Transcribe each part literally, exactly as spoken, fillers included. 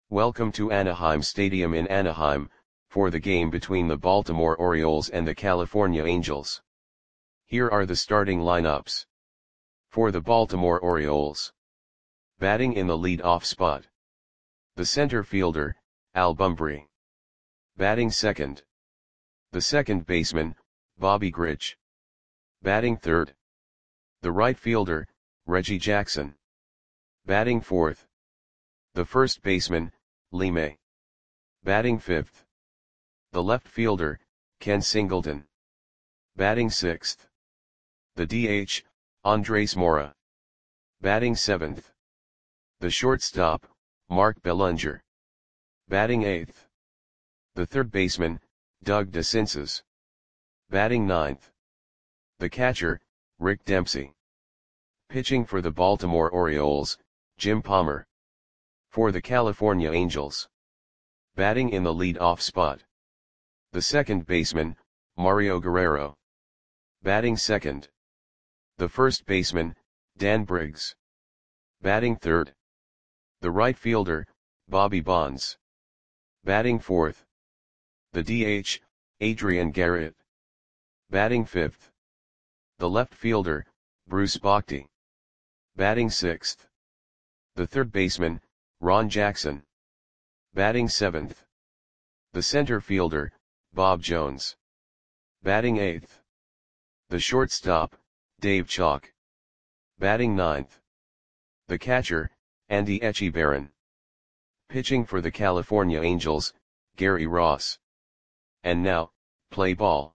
Welcome to Anaheim Stadium in Anaheim, for the game between the Baltimore Orioles and the California Angels. Here are the starting lineups. For the Baltimore Orioles. Batting in the lead-off spot. The center fielder, Al Bumbry. Batting second. The second baseman, Bobby Grich. Batting third. The right fielder, Reggie Jackson. Batting fourth. The first baseman, Lee May. Batting fifth. The left fielder, Ken Singleton. Batting sixth. The D H, Andres Mora. Batting seventh. The shortstop, Mark Belanger. Batting eighth. The third baseman, Doug DeCinces. Batting ninth. The catcher, Rick Dempsey. Pitching for the Baltimore Orioles, Jim Palmer. For the California Angels. Batting in the lead-off spot. The second baseman, Mario Guerrero. Batting second. The first baseman, Dan Briggs. Batting third. The right fielder, Bobby Bonds. Batting fourth. The D H, Adrian Garrett. Batting fifth. The left fielder, Bruce Bochy. Batting sixth. The third baseman, Ron Jackson. Batting seventh. The center fielder, Bob Jones. Batting eighth. The shortstop, Dave Chalk. Batting ninth. The catcher, Andy Etchebarren. Pitching for the California Angels, Gary Ross. And now, play ball.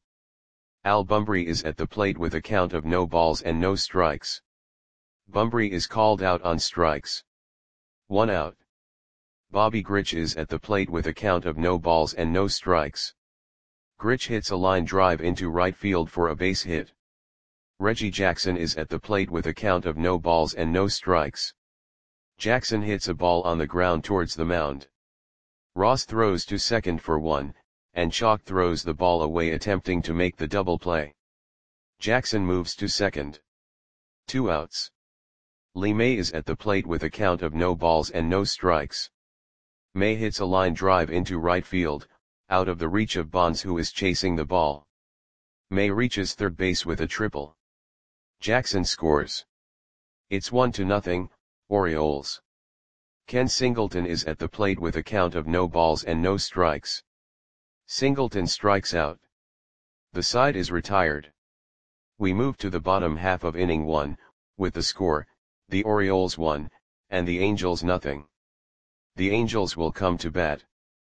Al Bumbry is at the plate with a count of no balls and no strikes. Bumbry is called out on strikes. One out. Bobby Grich is at the plate with a count of no balls and no strikes. Grich hits a line drive into right field for a base hit. Reggie Jackson is at the plate with a count of no balls and no strikes. Jackson hits a ball on the ground towards the mound. Ross throws to second for one, and Chalk throws the ball away attempting to make the double play. Jackson moves to second. Two outs. Lee May is at the plate with a count of no balls and no strikes. May hits a line drive into right field, out of the reach of Bonds who is chasing the ball. May reaches third base with a triple. Jackson scores. It's one to nothing, Orioles. Ken Singleton is at the plate with a count of no balls and no strikes. Singleton strikes out. The side is retired. We move to the bottom half of inning one, with the score, the Orioles one, and the Angels nothing. The Angels will come to bat.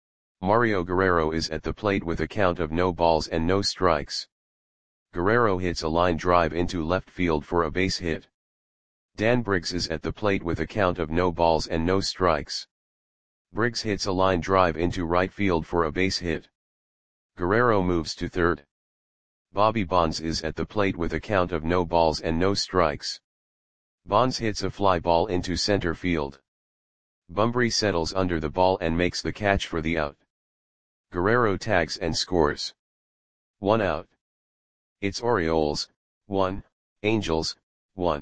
Mario Guerrero is at the plate with a count of no balls and no strikes. Guerrero hits a line drive into left field for a base hit. Dan Briggs is at the plate with a count of no balls and no strikes. Briggs hits a line drive into right field for a base hit. Guerrero moves to third. Bobby Bonds is at the plate with a count of no balls and no strikes. Bonds hits a fly ball into center field. Bumbry settles under the ball and makes the catch for the out. Guerrero tags and scores. One out. It's Orioles, one, Angels, one.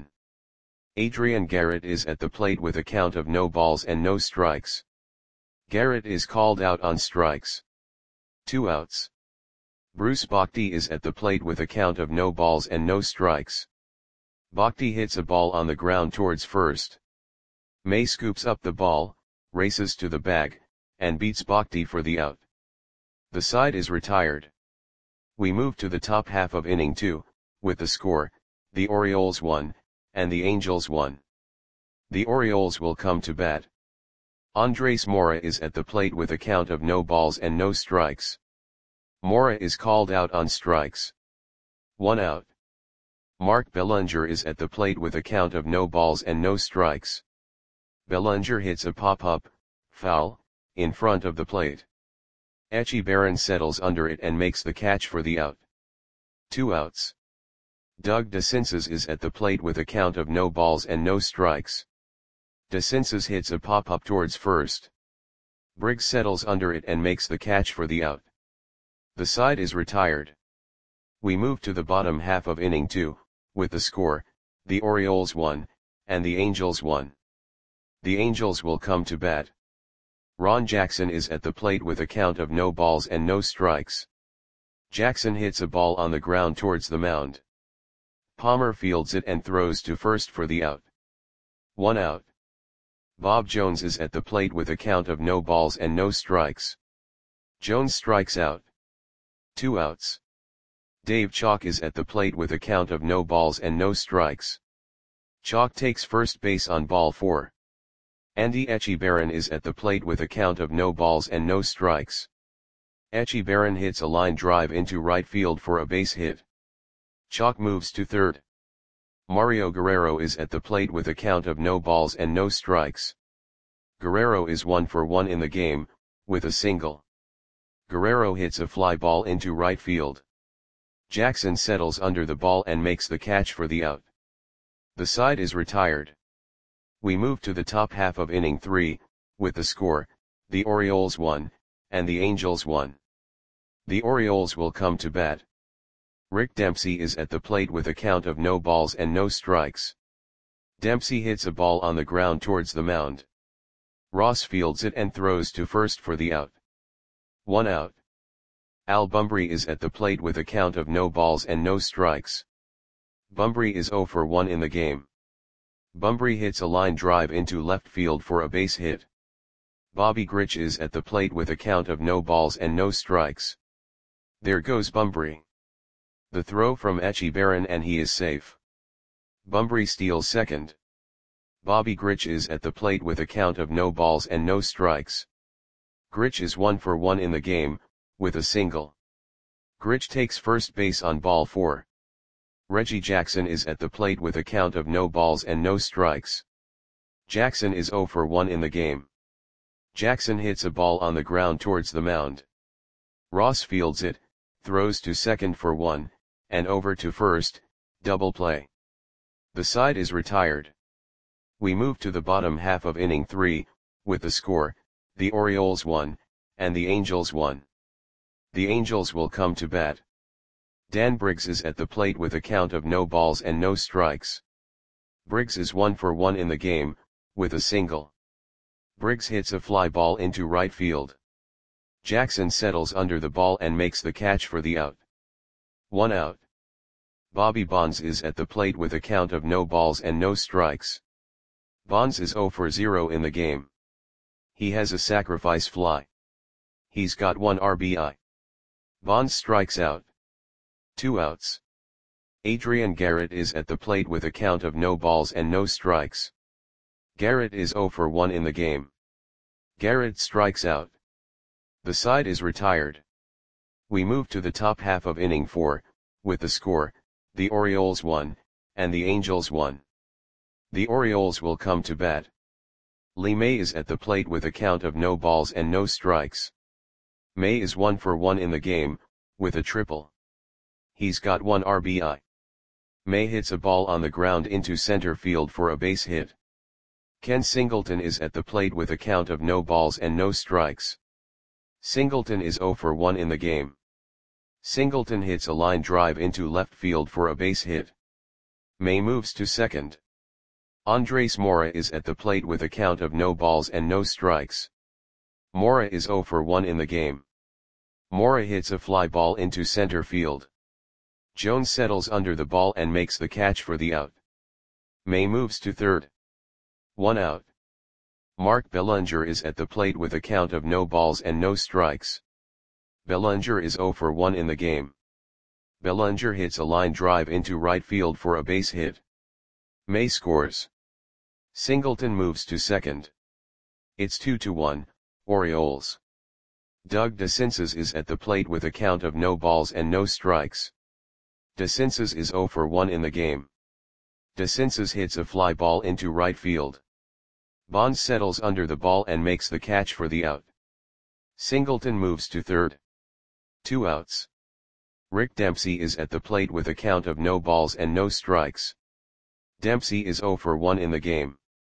Adrian Garrett is at the plate with a count of no balls and no strikes. Garrett is called out on strikes. Two outs. Bruce Bochy is at the plate with a count of no balls and no strikes. Bochy hits a ball on the ground towards first. May scoops up the ball, races to the bag, and beats Bochy for the out. The side is retired. We move to the top half of inning two, with the score, the Orioles one, and the Angels one. The Orioles will come to bat. Andres Mora is at the plate with a count of no balls and no strikes. Mora is called out on strikes. One out. Mark Belanger is at the plate with a count of no balls and no strikes. Belanger hits a pop-up, foul, in front of the plate. Etchebarren settles under it and makes the catch for the out. Two outs. Doug DeCinces is at the plate with a count of no balls and no strikes. DeCinces hits a pop-up towards first. Briggs settles under it and makes the catch for the out. The side is retired. We move to the bottom half of inning two, with the score, the Orioles one, and the Angels one. The Angels will come to bat. Ron Jackson is at the plate with a count of no balls and no strikes. Jackson hits a ball on the ground towards the mound. Palmer fields it and throws to first for the out. One out. Bob Jones is at the plate with a count of no balls and no strikes. Jones strikes out. Two outs. Dave Chalk is at the plate with a count of no balls and no strikes. Chalk takes first base on ball four. Andy Etchebarren is at the plate with a count of no balls and no strikes. Etchebarren hits a line drive into right field for a base hit. Chalk moves to third. Mario Guerrero is at the plate with a count of no balls and no strikes. Guerrero is one for one in the game, with a single. Guerrero hits a fly ball into right field. Jackson settles under the ball and makes the catch for the out. The side is retired. We move to the top half of inning three, with the score, the Orioles won, and the Angels won. The Orioles will come to bat. Rick Dempsey is at the plate with a count of no balls and no strikes. Dempsey hits a ball on the ground towards the mound. Ross fields it and throws to first for the out. One out. Al Bumbry is at the plate with a count of no balls and no strikes. Bumbry is zero for one in the game. Bumbry hits a line drive into left field for a base hit. Bobby Grich is at the plate with a count of no balls and no strikes. There goes Bumbry. The throw from Etchebarren and he is safe. Bumbry steals second. Bobby Grich is at the plate with a count of no balls and no strikes. Grich is one for one in the game, with a single. Grich takes first base on ball four. Reggie Jackson is at the plate with a count of no balls and no strikes. Jackson is zero for one in the game. Jackson hits a ball on the ground towards the mound. Ross fields it, throws to second for one, and over to first, double play. The side is retired. We move to the bottom half of inning three, with the score, the Orioles won, and the Angels won. The Angels will come to bat. Dan Briggs is at the plate with a count of no balls and no strikes. Briggs is one for one in the game, with a single. Briggs hits a fly ball into right field. Jackson settles under the ball and makes the catch for the out. One out. Bobby Bonds is at the plate with a count of no balls and no strikes. Bonds is zero for zero in the game. He has a sacrifice fly. He's got one R B I. Bonds strikes out. Two outs. Adrian Garrett is at the plate with a count of no balls and no strikes. Garrett is zero for one in the game. Garrett strikes out. The side is retired. We move to the top half of inning four, with the score, the Orioles won, and the Angels won. The Orioles will come to bat. Lee May is at the plate with a count of no balls and no strikes. May is one for one in the game, with a triple. He's got one R B I. May hits a ball on the ground into center field for a base hit. Ken Singleton is at the plate with a count of no balls and no strikes. Singleton is zero for one in the game. Singleton hits a line drive into left field for a base hit. May moves to second. Andres Mora is at the plate with a count of no balls and no strikes. Mora is zero for one in the game. Mora hits a fly ball into center field. Jones settles under the ball and makes the catch for the out. May moves to third. One out. Mark Bellinger is at the plate with a count of no balls and no strikes. Bellinger is zero for one in the game. Bellinger hits a line drive into right field for a base hit. May scores. Singleton moves to second. It's two to one, Orioles. Doug DeCinces is at the plate with a count of no balls and no strikes. DeCinces is zero for one in the game. DeCinces hits a fly ball into right field. Bonds settles under the ball and makes the catch for the out. Singleton moves to third. Two outs. Rick Dempsey is at the plate with a count of no balls and no strikes. Dempsey is zero for one in the game.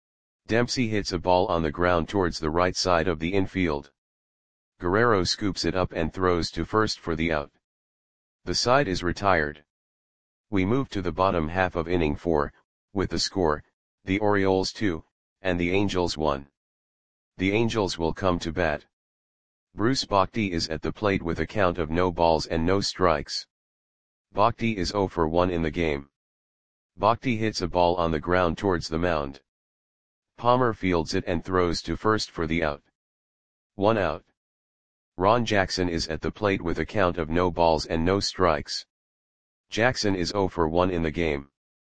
Dempsey hits a ball on the ground towards the right side of the infield. Guerrero scoops it up and throws to first for the out. The side is retired. We move to the bottom half of inning four, with the score, the Orioles two, and the Angels one. The Angels will come to bat. Bruce Bhakti is at the plate with a count of no balls and no strikes. Bhakti is zero for one in the game. Bhakti hits a ball on the ground towards the mound. Palmer fields it and throws to first for the out. One out. Ron Jackson is at the plate with a count of no balls and no strikes. Jackson is zero for one in the game.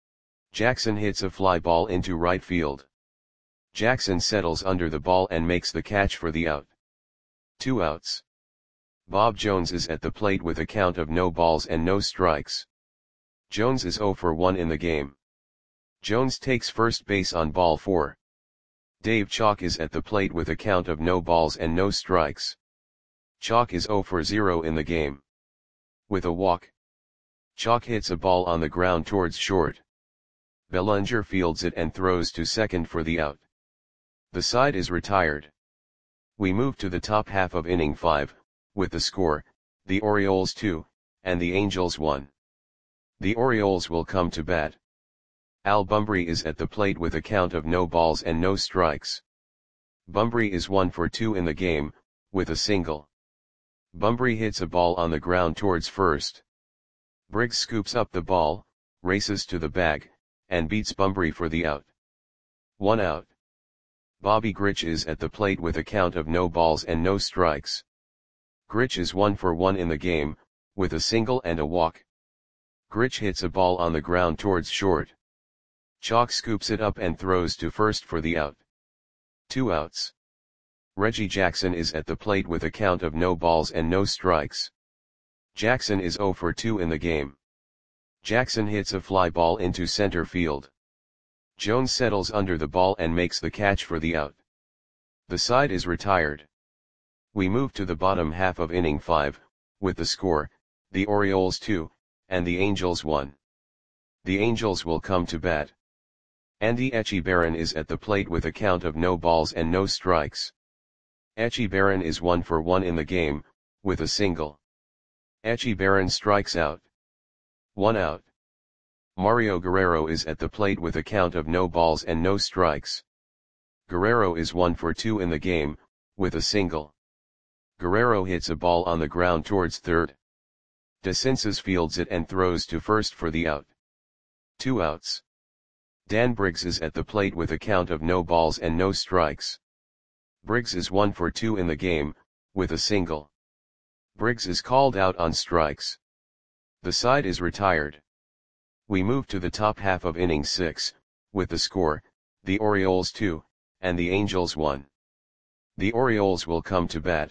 Jackson hits a fly ball into right field. Jackson settles under the ball and makes the catch for the out. Two outs. Bob Jones is at the plate with a count of no balls and no strikes. Jones is zero for one in the game. Jones takes first base on ball four. Dave Chalk is at the plate with a count of no balls and no strikes. Chalk is zero for zero in the game. With a walk. Chalk hits a ball on the ground towards short. Bellinger fields it and throws to second for the out. The side is retired. We move to the top half of inning five, with the score, the Orioles two, and the Angels one. The Orioles will come to bat. Al Bumbry is at the plate with a count of no balls and no strikes. Bumbry is one for two in the game, with a single. Bumbry hits a ball on the ground towards first. Briggs scoops up the ball, races to the bag, and beats Bumbry for the out. One out. Bobby Grich is at the plate with a count of no balls and no strikes. Grich is one for one in the game, with a single and a walk. Grich hits a ball on the ground towards short. Chalk scoops it up and throws to first for the out. Two outs. Reggie Jackson is at the plate with a count of no balls and no strikes. Jackson is zero for two in the game. Jackson hits a fly ball into center field. Jones settles under the ball and makes the catch for the out. The side is retired. We move to the bottom half of inning five, with the score, the Orioles two, and the Angels one. The Angels will come to bat. Andy Echebarren is at the plate with a count of no balls and no strikes. Echebarren is one for one in the game, with a single. Echebarren strikes out. One out. Mario Guerrero is at the plate with a count of no balls and no strikes. Guerrero is one for two in the game, with a single. Guerrero hits a ball on the ground towards third. DeCinces fields it and throws to first for the out. Two outs. Dan Briggs is at the plate with a count of no balls and no strikes. Briggs is one for two in the game, with a single. Briggs is called out on strikes. The side is retired. We move to the top half of inning six, with the score, the Orioles two, and the Angels one. The Orioles will come to bat.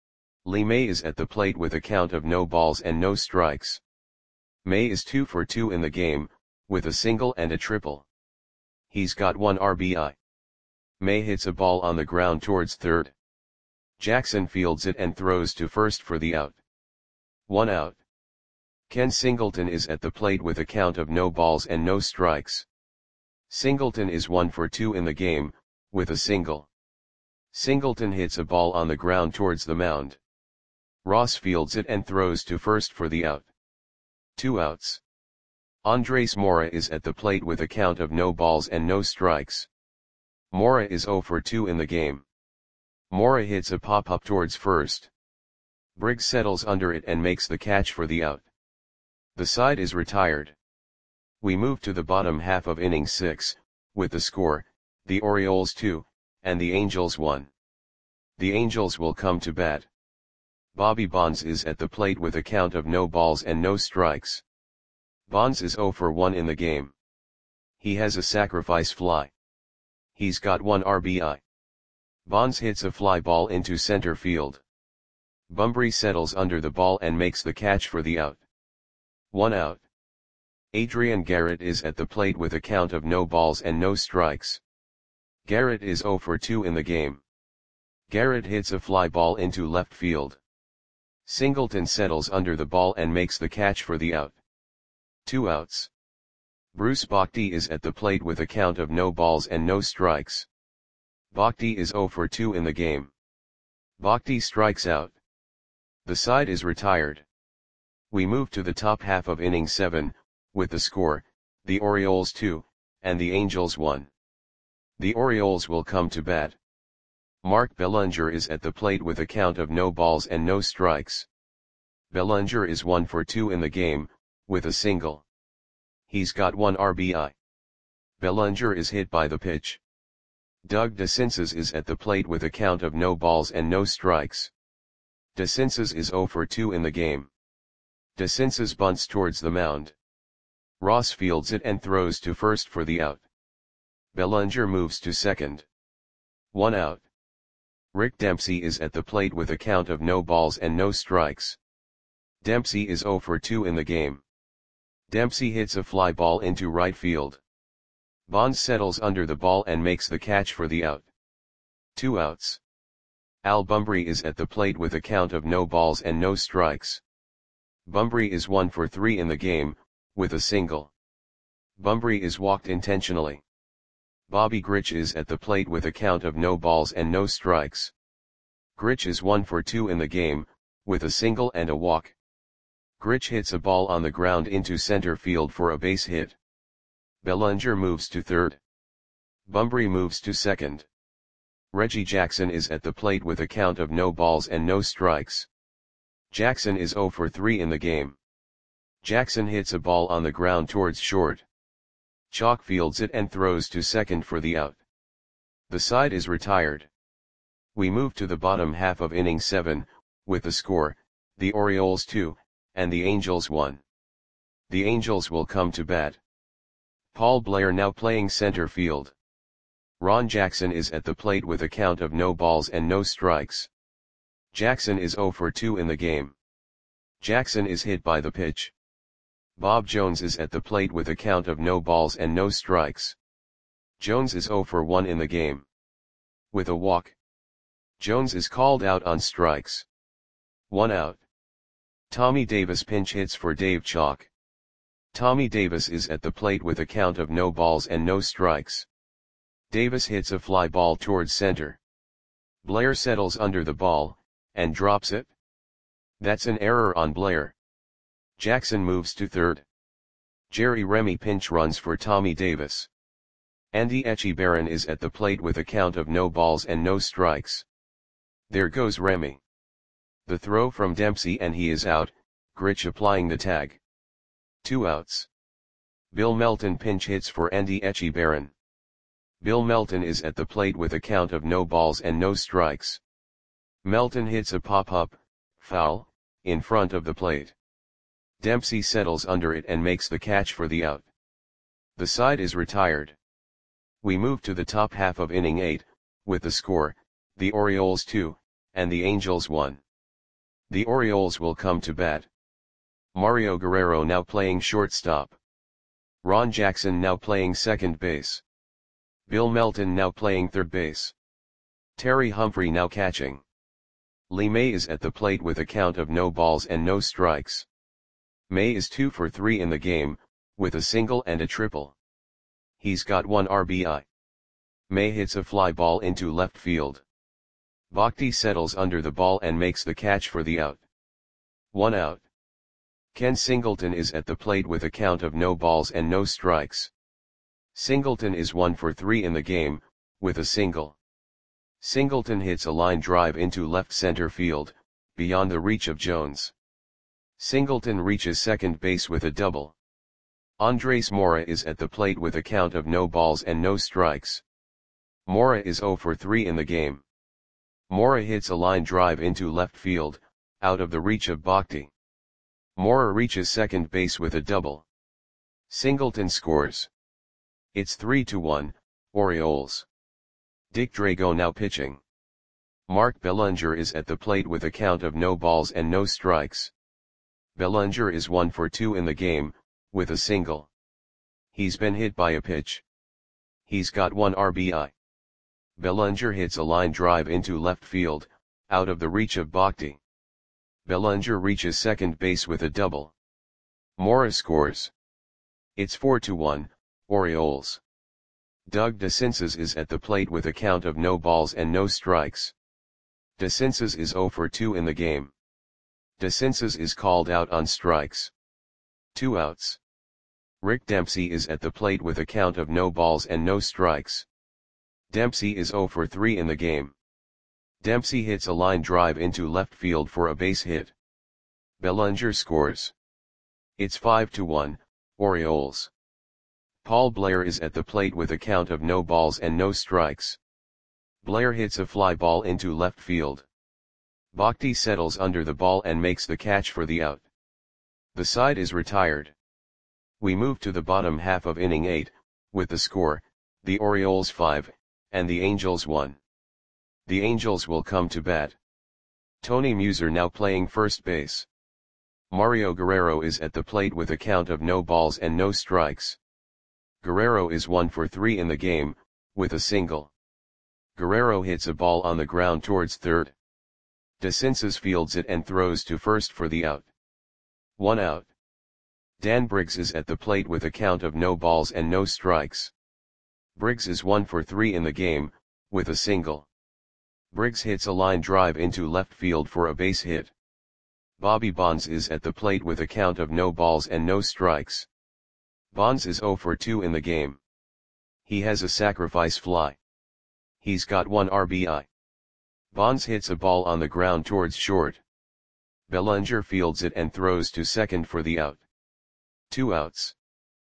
Lee May is at the plate with a count of no balls and no strikes. May is two for two in the game, with a single and a triple. He's got one R B I. May hits a ball on the ground towards third. Jackson fields it and throws to first for the out. One out. Ken Singleton is at the plate with a count of no balls and no strikes. Singleton is one for two in the game, with a single. Singleton hits a ball on the ground towards the mound. Ross fields it and throws to first for the out. Two outs. Andres Mora is at the plate with a count of no balls and no strikes. Mora is zero for two in the game. Mora hits a pop-up towards first. Briggs settles under it and makes the catch for the out. The side is retired. We move to the bottom half of inning six, with the score, the Orioles two, and the Angels one. The Angels will come to bat. Bobby Bonds is at the plate with a count of no balls and no strikes. Bonds is zero for one in the game. He has a sacrifice fly. He's got one R B I. Bonds hits a fly ball into center field. Bumbry settles under the ball and makes the catch for the out. One out. Adrian Garrett is at the plate with a count of no balls and no strikes. Garrett is zero for two in the game. Garrett hits a fly ball into left field. Singleton settles under the ball and makes the catch for the out. Two outs. Bruce Bhakti is at the plate with a count of no balls and no strikes. Bhakti is zero for two in the game. Bhakti strikes out. The side is retired. We move to the top half of inning seven, with the score, the Orioles two, and the Angels one. The Orioles will come to bat. Mark Belanger is at the plate with a count of no balls and no strikes. Belanger is one for two in the game, with a single. He's got one R B I. Belanger is hit by the pitch. Doug DeCinces is at the plate with a count of no balls and no strikes. DeCinces is zero for two in the game. DeCinces bunts towards the mound. Ross fields it and throws to first for the out. Belanger moves to second. One out. Rick Dempsey is at the plate with a count of no balls and no strikes. Dempsey is zero for two in the game. Dempsey hits a fly ball into right field. Bonds settles under the ball and makes the catch for the out. Two outs. Al Bumbry is at the plate with a count of no balls and no strikes. Bumbry is one for three in the game, with a single. Bumbry is walked intentionally. Bobby Grich is at the plate with a count of no balls and no strikes. Grich is one for two in the game, with a single and a walk. Grich hits a ball on the ground into center field for a base hit. Belanger moves to third. Bumbry moves to second. Reggie Jackson is at the plate with a count of no balls and no strikes. Jackson is zero for three in the game. Jackson hits a ball on the ground towards short. Chalk fields it and throws to second for the out. The side is retired. We move to the bottom half of inning seven, with the score, the Orioles two, and the Angels one. The Angels will come to bat. Paul Blair now playing center field. Ron Jackson is at the plate with a count of no balls and no strikes. Jackson is zero for two in the game. Jackson is hit by the pitch. Bob Jones is at the plate with a count of no balls and no strikes. Jones is zero for one in the game. With a walk. Jones is called out on strikes. One out. Tommy Davis pinch hits for Dave Chalk. Tommy Davis is at the plate with a count of no balls and no strikes. Davis hits a fly ball towards center. Blair settles under the ball, and drops it. That's an error on Blair. Jackson moves to third. Jerry Remy pinch runs for Tommy Davis. Andy Echebarren is at the plate with a count of no balls and no strikes. There goes Remy. The throw from Dempsey and he is out, Grich applying the tag. Two outs. Bill Melton pinch hits for Andy Echebarren. Bill Melton is at the plate with a count of no balls and no strikes. Melton hits a pop-up, foul, in front of the plate. Dempsey settles under it and makes the catch for the out. The side is retired. We move to the top half of inning eight, with the score, the Orioles two, and the Angels one. The Orioles will come to bat. Mario Guerrero now playing shortstop. Ron Jackson now playing second base. Bill Melton now playing third base. Terry Humphrey now catching. Lee May is at the plate with a count of no balls and no strikes. May is two for three in the game, with a single and a triple. He's got one R B I. May hits a fly ball into left field. Bhakti settles under the ball and makes the catch for the out. One out. Ken Singleton is at the plate with a count of no balls and no strikes. Singleton is one for three in the game, with a single. Singleton hits a line drive into left center field, beyond the reach of Jones. Singleton reaches second base with a double. Andres Mora is at the plate with a count of no balls and no strikes. Mora is zero for three in the game. Mora hits a line drive into left field, out of the reach of Bhakti. Mora reaches second base with a double. Singleton scores. It's three to one, Orioles. Dick Drago now pitching. Mark Belanger is at the plate with a count of no balls and no strikes. Belanger is one for two in the game, with a single. He's been hit by a pitch. He's got one R B I. Belanger hits a line drive into left field, out of the reach of Bhakti. Belanger reaches second base with a double. Mora scores. It's four to one, Orioles. Doug DeCinces is at the plate with a count of no balls and no strikes. DeCinces is zero for two in the game. DeCinces is called out on strikes. Two outs. Rick Dempsey is at the plate with a count of no balls and no strikes. Dempsey is zero for three in the game. Dempsey hits a line drive into left field for a base hit. Bellinger scores. It's five to one, Orioles. Paul Blair is at the plate with a count of no balls and no strikes. Blair hits a fly ball into left field. Bhakti settles under the ball and makes the catch for the out. The side is retired. We move to the bottom half of inning eight, with the score, the Orioles five, and the Angels one. The Angels will come to bat. Tony Muser now playing first base. Mario Guerrero is at the plate with a count of no balls and no strikes. Guerrero is one for three in the game, with a single. Guerrero hits a ball on the ground towards third. DeCinces fields it and throws to first for the out. One out. Dan Briggs is at the plate with a count of no balls and no strikes. Briggs is one for three in the game, with a single. Briggs hits a line drive into left field for a base hit. Bobby Bonds is at the plate with a count of no balls and no strikes. Bonds is zero for two in the game. He has a sacrifice fly. He's got one R B I. Bonds hits a ball on the ground towards short. Bellinger fields it and throws to second for the out. Two outs.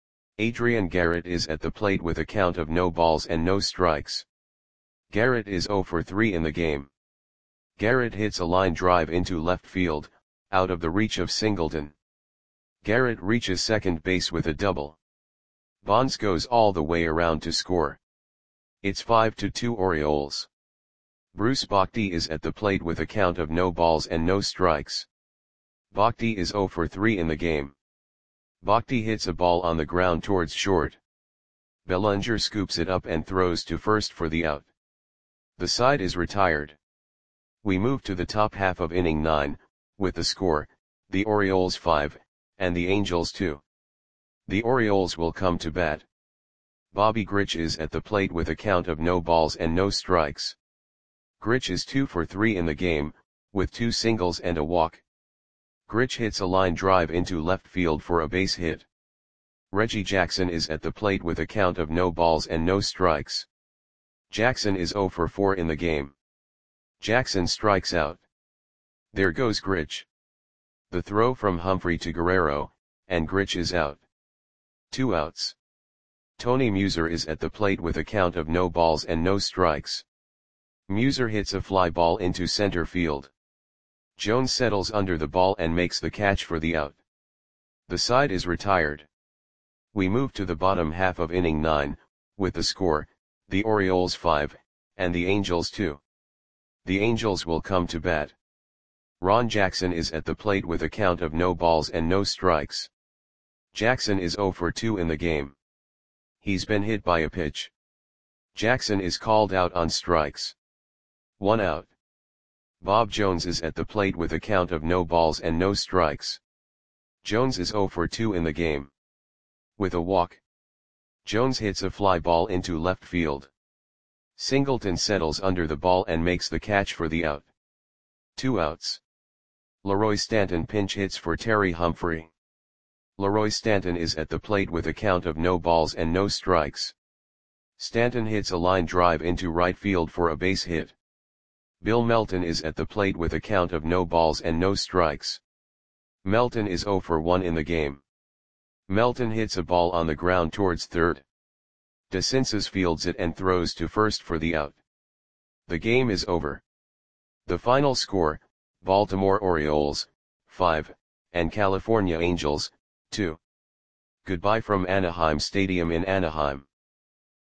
Adrian Garrett is at the plate with a count of no balls and no strikes. Garrett is zero for three in the game. Garrett hits a line drive into left field, out of the reach of Singleton. Garrett reaches second base with a double. Bonds goes all the way around to score. It's five to two Orioles. Bruce Bhakti is at the plate with a count of no balls and no strikes. Bhakti is zero for three in the game. Bhakti hits a ball on the ground towards short. Bellinger scoops it up and throws to first for the out. The side is retired. We move to the top half of inning nine, with the score, the Orioles five, and the Angels two. The Orioles will come to bat. Bobby Grich is at the plate with a count of no balls and no strikes. Grich is two for three in the game, with two singles and a walk. Grich hits a line drive into left field for a base hit. Reggie Jackson is at the plate with a count of no balls and no strikes. Jackson is zero for four in the game. Jackson strikes out. There goes Grich. The throw from Humphrey to Guerrero, and Grich is out. Two outs. Tony Muser is at the plate with a count of no balls and no strikes. Muser hits a fly ball into center field. Jones settles under the ball and makes the catch for the out. The side is retired. We move to the bottom half of inning nine, with the score, the Orioles five, and the Angels two. The Angels will come to bat. Ron Jackson is at the plate with a count of no balls and no strikes. Jackson is zero for two in the game. He's been hit by a pitch. Jackson is called out on strikes. One out. Bob Jones is at the plate with a count of no balls and no strikes. Jones is zero for two in the game. With a walk. Jones hits a fly ball into left field. Singleton settles under the ball and makes the catch for the out. Two outs. Leroy Stanton pinch hits for Terry Humphrey. Leroy Stanton is at the plate with a count of no balls and no strikes. Stanton hits a line drive into right field for a base hit. Bill Melton is at the plate with a count of no balls and no strikes. Melton is zero for one in the game. Melton hits a ball on the ground towards third. DeCinces fields it and throws to first for the out. The game is over. The final score, Baltimore Orioles, five, and California Angels, two. Goodbye from Anaheim Stadium in Anaheim.